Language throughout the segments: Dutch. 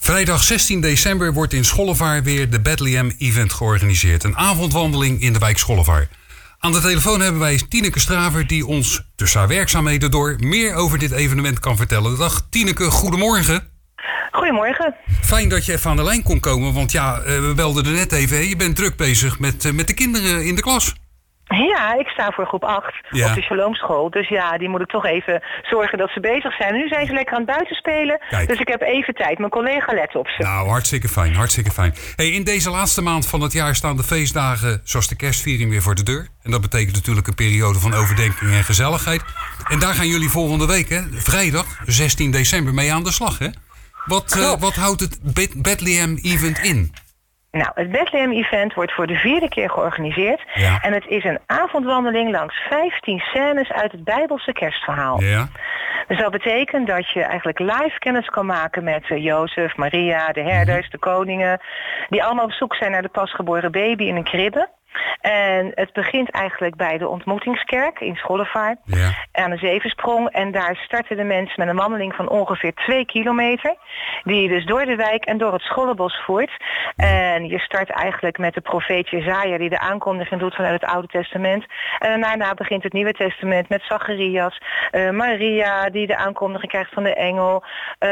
Vrijdag 16 december wordt in Schollevaar weer de Bethlehem Event georganiseerd. Een avondwandeling in de wijk Schollevaar. Aan de telefoon hebben wij Tineke Straver die ons tussen haar werkzaamheden door meer over dit evenement kan vertellen. Dag Tineke, goedemorgen. Goedemorgen. Fijn dat je even aan de lijn kon komen, want ja, we belden er net even. Je bent druk bezig met de kinderen in de klas. Ja, ik sta voor groep 8 op de Shalomschool. Dus ja, die moet ik toch even zorgen dat ze bezig zijn. Nu zijn ze lekker aan het buiten spelen. Kijk. Dus ik heb even tijd. Mijn collega let op ze. Nou, hartstikke fijn, hartstikke fijn. Hey, in deze laatste maand van het jaar staan de feestdagen zoals de kerstviering weer voor de deur. En dat betekent natuurlijk een periode van overdenking en gezelligheid. En daar gaan jullie volgende week, hè, vrijdag 16 december, mee aan de slag, hè? Wat houdt het Bethlehem Event in? Nou, het Bethlehem Event wordt voor de 4e keer georganiseerd. Ja. En het is een avondwandeling langs 15 scènes uit het Bijbelse kerstverhaal. Ja. Dus dat betekent dat je eigenlijk live kennis kan maken met Jozef, Maria, de herders, de koningen. Die allemaal op zoek zijn naar de pasgeboren baby in een kribbe. En het begint eigenlijk bij de ontmoetingskerk in Schollevaar aan de Zevensprong. En daar starten de mensen met een wandeling van ongeveer 2 kilometer. Die je dus door de wijk en door het Schollebos voert. En je start eigenlijk met de profeet Jesaja die de aankondiging doet vanuit het Oude Testament. En daarna begint het Nieuwe Testament met Zacharias. Maria die de aankondiging krijgt van de engel.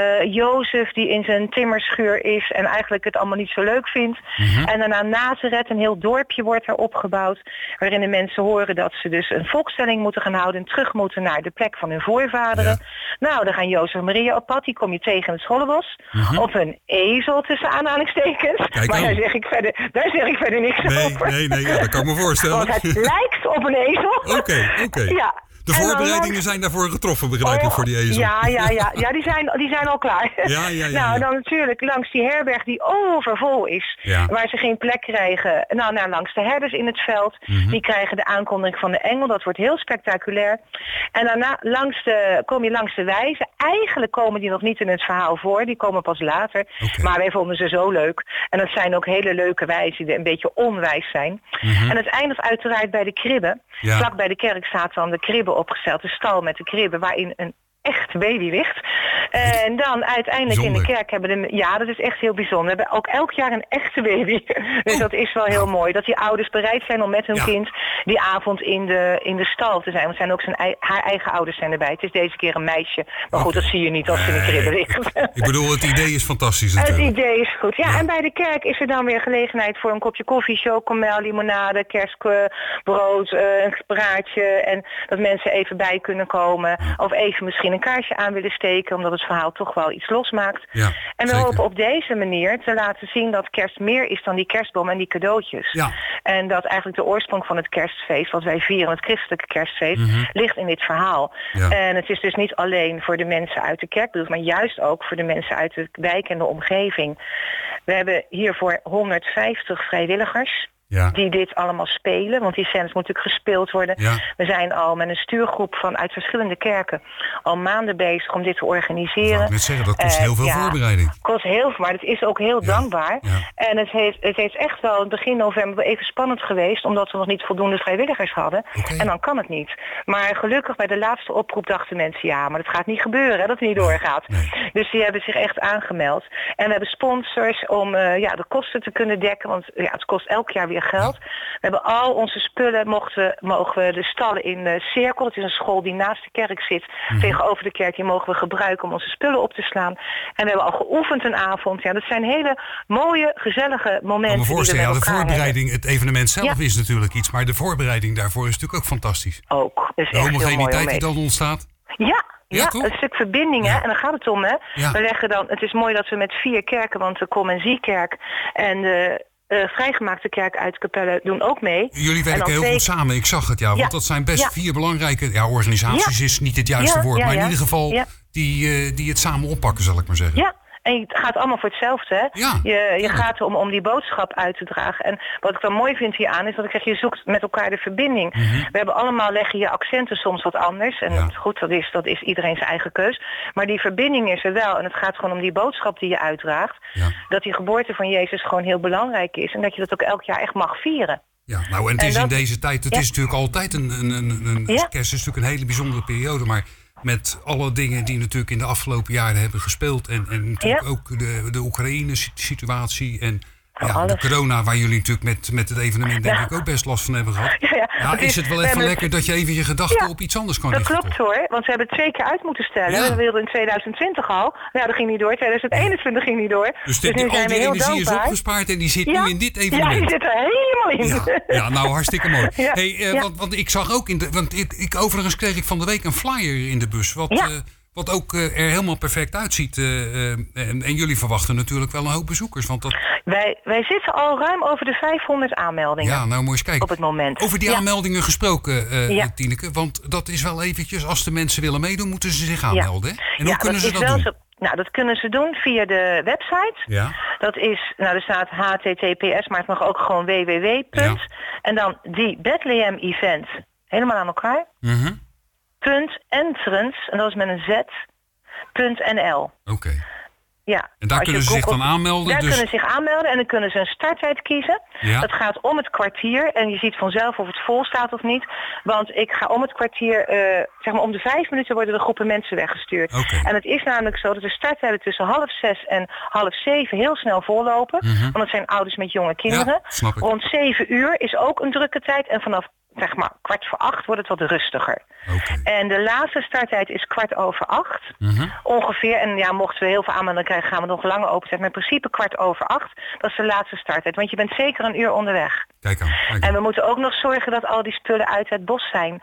Jozef die in zijn timmerschuur is en eigenlijk het allemaal niet zo leuk vindt. En daarna Nazareth, een heel dorpje wordt opgebouwd, waarin de mensen horen dat ze dus een volkstelling moeten gaan houden en terug moeten naar de plek van hun voorvaderen. Ja. Nou, dan gaan Jozef en Maria op pad, die kom je tegen in het Schollebos. Op een ezel tussen aanhalingstekens. Kijk, maar daar zeg ik verder niks over. Nee, dat kan ik me voorstellen. Want het lijkt op een ezel. Oké. Ja. De voorbereidingen zijn daarvoor getroffen, begrijp ik, voor die ezel. Ja, die zijn al klaar. Nou, dan natuurlijk langs die herberg die overvol is, waar ze geen plek krijgen. Nou, langs de herders in het veld, die krijgen de aankondiging van de engel. Dat wordt heel spectaculair. En daarna kom je langs de wijzen. Eigenlijk komen die nog niet in het verhaal voor, die komen pas later. Maar wij vonden ze zo leuk. En dat zijn ook hele leuke wijzen die een beetje onwijs zijn. En het eindigt uiteraard bij de kribbe. Vlak bij de kerk staat dan de kribbe opgesteld, de stal met de kribbe waarin een echt baby ligt. En dan uiteindelijk bijzonder. In de kerk hebben dat is echt heel bijzonder. We hebben ook elk jaar een echte baby. Dus dat is wel heel mooi. Dat die ouders bereid zijn om met hun kind die avond in de stal te zijn. Want zijn ook haar eigen ouders zijn erbij. Het is deze keer een meisje. Maar goed, dat zie je niet als ze in de kribbe ligt. Ik bedoel, het idee is fantastisch natuurlijk. Het idee is goed. Ja, en bij de kerk is er dan weer gelegenheid voor een kopje koffie, chocomel, limonade, kerstbrood, een praatje. En dat mensen even bij kunnen komen. Of even misschien een kaarsje aan willen steken, omdat het verhaal toch wel iets losmaakt. Ja, en we hopen op deze manier te laten zien dat kerst meer is dan die kerstboom en die cadeautjes. Ja. En dat eigenlijk de oorsprong van het kerstfeest, wat wij vieren, het christelijke kerstfeest, ligt in dit verhaal. Ja. En het is dus niet alleen voor de mensen uit de kerk bedoeld, maar juist ook voor de mensen uit de wijk en de omgeving. We hebben hiervoor 150 vrijwilligers. Ja. Die dit allemaal spelen, want die scènes moeten natuurlijk gespeeld worden. Ja. We zijn al met een stuurgroep uit verschillende kerken al maanden bezig om dit te organiseren. Ik wou net zeggen, dat kost heel veel voorbereiding. Kost heel veel, maar het is ook heel dankbaar. Ja. En het heeft echt wel begin november even spannend geweest, omdat we nog niet voldoende vrijwilligers hadden. En dan kan het niet. Maar gelukkig bij de laatste oproep dachten mensen, maar dat gaat niet gebeuren, dat het niet doorgaat. Nee. Dus die hebben zich echt aangemeld. En we hebben sponsors om de kosten te kunnen dekken, want het kost elk jaar weer geld. We hebben al onze spullen, mogen we de stallen in de Cirkel, dat is een school die naast de kerk zit, tegenover de kerk, die mogen we gebruiken om onze spullen op te slaan. En we hebben al geoefend een avond. Ja, dat zijn hele mooie, gezellige momenten. Ik kan me voorstellen, de voorbereiding, het evenement zelf is natuurlijk iets, maar de voorbereiding daarvoor is natuurlijk ook fantastisch. Ook. Is de homogeniteit die dan ontstaat. Ja, een stuk verbinding, hè? En daar gaat het om, hè? Ja. We leggen dan, het is mooi dat we met 4 kerken, want de Kom en Zie-kerk en de vrijgemaakte kerk uit Capelle doen ook mee. Jullie werken heel goed samen, ik zag het, want dat zijn best 4 belangrijke organisaties is niet het juiste woord, maar in ieder geval die het samen oppakken, zal ik maar zeggen. Ja. En het gaat allemaal voor hetzelfde, hè? Ja, je gaat om die boodschap uit te dragen. En wat ik dan mooi vind hieraan is dat ik zeg, je zoekt met elkaar de verbinding. We hebben allemaal, leggen je accenten soms wat anders. En goed, dat is iedereen zijn eigen keus. Maar die verbinding is er wel. En het gaat gewoon om die boodschap die je uitdraagt. Ja. Dat die geboorte van Jezus gewoon heel belangrijk is. En dat je dat ook elk jaar echt mag vieren. Ja, nou en het is in deze tijd, het is natuurlijk altijd kerst is natuurlijk een hele bijzondere periode. Maar met alle dingen die natuurlijk in de afgelopen jaren hebben gespeeld. En natuurlijk ook de Oekraïne-situatie en de corona, waar jullie natuurlijk met het evenement denk ik ook best last van hebben gehad. Is het wel even lekker dat je even je gedachten op iets anders kan richten? Dat klopt hoor, want we hebben het 2 keer uit moeten stellen. We wilden in 2020 al. Nou, dat ging niet door. 2021 ging niet door. Dus al die energie is opgespaard en die zit nu in dit evenement. Ja, die zit er helemaal in. Ja, nou hartstikke mooi. Want ik zag ook, overigens kreeg ik van de week een flyer in de bus. Wat ook er helemaal perfect uitziet. En jullie verwachten natuurlijk wel een hoop bezoekers. Want wij zitten al ruim over de 500 aanmeldingen. Ja, nou mooi eens kijken. Op het moment. Over die aanmeldingen gesproken, Tineke. Want dat is wel eventjes, als de mensen willen meedoen, moeten ze zich aanmelden. Hè? En hoe kunnen ze dat doen? Dat kunnen ze doen via de website. Ja. Dat is, er staat https, maar het mag ook gewoon www. En dan die Bethlehem Event, helemaal aan elkaar. .entrance, en dat is met een z.nl. Oké. Ja. En daar kunnen ze zich dan aanmelden? Daar kunnen ze zich aanmelden en dan kunnen ze een starttijd kiezen. Ja. Dat gaat om het kwartier en je ziet vanzelf of het vol staat of niet. Want ik ga om het kwartier, om de 5 minuten worden de groepen mensen weggestuurd. Okay. En het is namelijk zo dat de starttijden tussen 6:30 en 6:30 heel snel vollopen. Want het zijn ouders met jonge kinderen. Ja, rond 7 uur is ook een drukke tijd en vanaf 7:15 wordt het wat rustiger. Okay. En de laatste starttijd is 7:15 ongeveer. En mochten we heel veel aanmeldingen krijgen, gaan we nog langer open zetten. Maar in principe 7:15, dat is de laatste starttijd. Want je bent zeker een uur onderweg. Kijk aan. En we moeten ook nog zorgen dat al die spullen uit het bos zijn.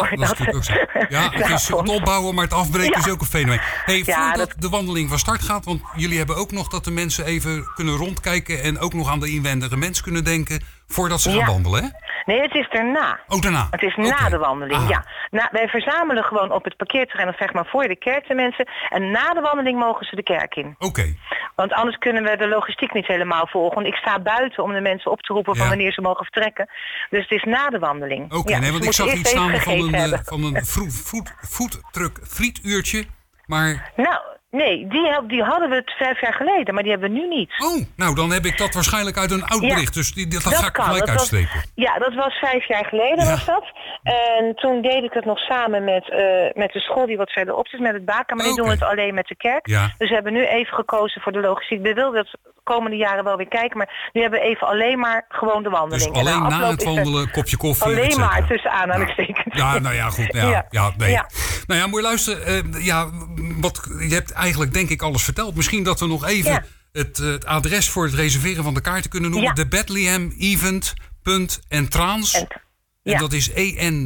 Het is het opbouwen, maar het afbreken is ook een fenomeen. Voordat de wandeling van start gaat, want jullie hebben ook nog dat de mensen even kunnen rondkijken en ook nog aan de inwendige mens kunnen denken voordat ze gaan wandelen, hè? Nee, het is daarna. Oh, daarna? Het is na de wandeling, wij verzamelen gewoon op het parkeerterrein, of voor de kerk de mensen. En na de wandeling mogen ze de kerk in. Oké. Want anders kunnen we de logistiek niet helemaal volgen. Want ik sta buiten om de mensen op te roepen van wanneer ze mogen vertrekken. Dus het is na de wandeling. Oké, want ik zag iets staan van een foodtruck frietuurtje, maar... Nee, die hadden we 5 jaar geleden, maar die hebben we nu niet. Oh, nou dan heb ik dat waarschijnlijk uit een oud bericht. Dus dat ga ik gelijk uitstrepen. Dat was 5 jaar geleden was dat. En toen deed ik het nog samen met de school die wat verderop zit, met het Baken. Maar nu doen we het alleen met de kerk. Ja. Dus we hebben nu even gekozen voor de logistiek. We wilden dat de komende jaren wel weer kijken, maar nu hebben we even alleen maar gewoon de wandeling. Dus alleen na het wandelen, kopje koffie, alleen maar tussen aanhalingstekens. Nou ja, goed. Nou ja, moet je luisteren. Je hebt eigenlijk denk ik alles verteld. Misschien dat we nog even het adres voor het reserveren van de kaarten kunnen noemen. De Bethlehem Event.entrance. En dat is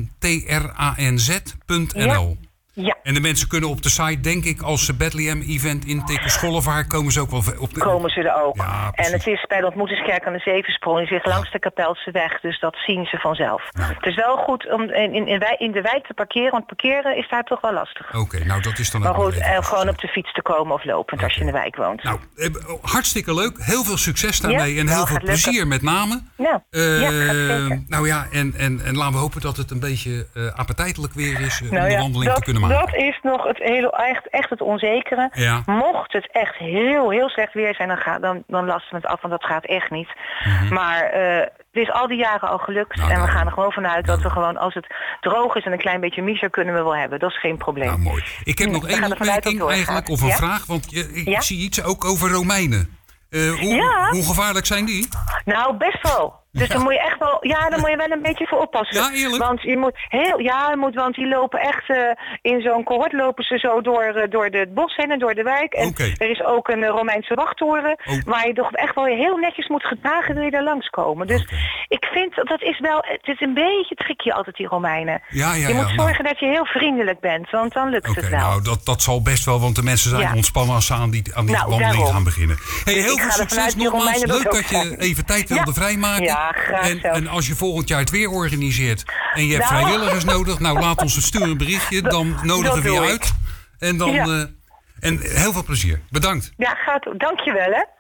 entranz.nl. Ja. En de mensen kunnen op de site, denk ik, als ze Bethlehem Event intikken, Schollevaar, komen ze ook wel op de... Komen ze er ook. Ja, en het is bij de ontmoetingskerk aan de Zevensprong. Die zit langs de Kapelse weg, dus dat zien ze vanzelf. Nou. Het is wel goed om in de wijk te parkeren, want parkeren is daar toch wel lastig. Oké, nou dat is dan ook maar goed, gewoon op de fiets te komen of lopend als je in de wijk woont. Nou, hartstikke leuk. Heel veel succes daarmee en heel veel plezier met name. Ja, gaat zeker. Nou ja, en laten we hopen dat het een beetje appetijtelijk weer is om de wandeling te kunnen maken. Dat is nog het echt het onzekere. Ja. Mocht het echt heel, heel slecht weer zijn, dan lasten we het af, want dat gaat echt niet. Maar het is al die jaren al gelukt. En we gaan er gewoon vanuit dat we gewoon, als het droog is en een klein beetje miser, kunnen we wel hebben. Dat is geen probleem. Nou, mooi. Ik heb nog één opmerking eigenlijk, of een vraag, want ik zie iets ook over Romeinen. Hoe gevaarlijk zijn die? Nou, best wel. Dus dan moet je echt wel, daar moet je wel een beetje voor oppassen. Ja, eerlijk? Want want die lopen echt in zo'n cohort lopen ze zo door het bos heen en door de wijk. En er is ook een Romeinse wachttoren waar je toch echt wel heel netjes moet gedragen, wil je daar langskomen. Dus ik vind dat is wel, het is een beetje tricky altijd die Romeinen. Je moet zorgen dat je heel vriendelijk bent, want dan lukt het wel. Nou, dat zal best wel, want de mensen zijn ontspannen als ze aan die wandeling gaan beginnen. Hey, heel veel succes nogmaals. Leuk dat je even tijd wilde vrijmaken. Ja, graag. En als je volgend jaar het weer organiseert en je hebt vrijwilligers nodig, nou laat ons sturen een berichtje, dan nodigen we je uit. En dan en heel veel plezier. Bedankt. Ja, dankjewel hè.